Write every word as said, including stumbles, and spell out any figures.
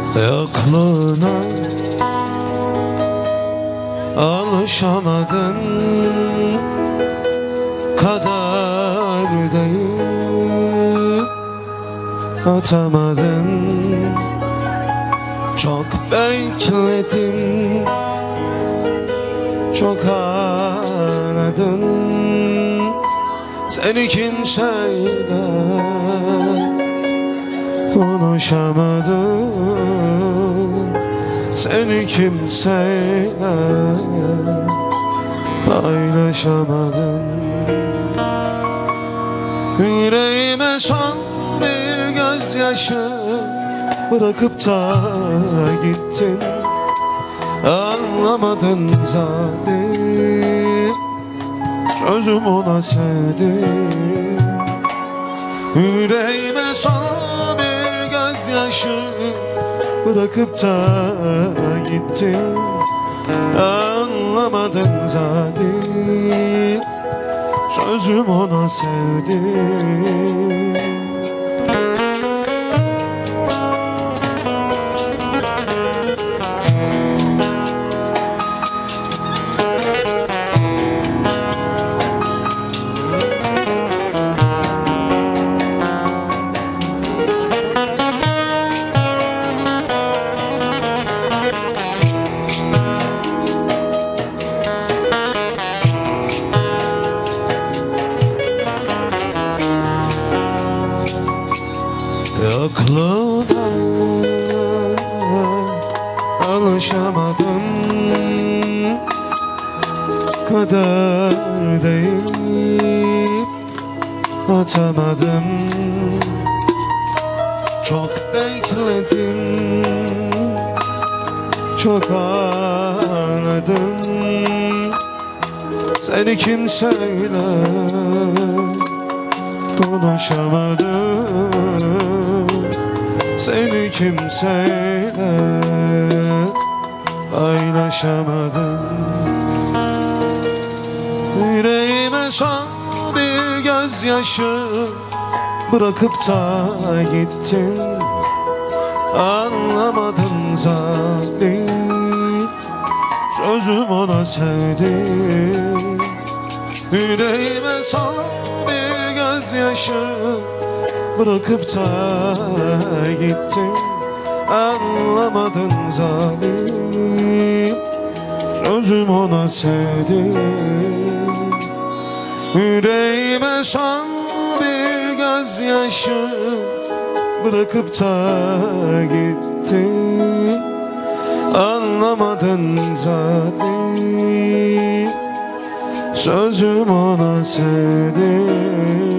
Yokluğuna alışamadın, kaderdeyim atamadın. Çok bekledim, çok aradım, seni kimseyle konuşamadım. Seni kimseyle paylaşamadım. Yüreğime son bir gözyaşı bırakıp da gittin. Anlamadın zalim, sözüm ona sevdim. Yüreğime son bir gözyaşı bırakıp da gittin. Anlamadın zalim, sözüm ona sevdim. Yokluğuna alışamadım, kaderdeyim atamadım. Çok bekledim, çok aradım, seni kimseyle konuşamadım. Seni kimseyle paylaşamadım. Yüreğime son bir gözyaşı bırakıp da gittin. Anlamadın zalim, sözüm ona sevdim. Yüreğime son bir gözyaşı bırakıp da gittin. Anlamadın zalim, sözüm ona sevdim. Yüreğime son bir gözyaşı bırakıp da gittin. Anlamadın zalim, sözüm ona sevdim.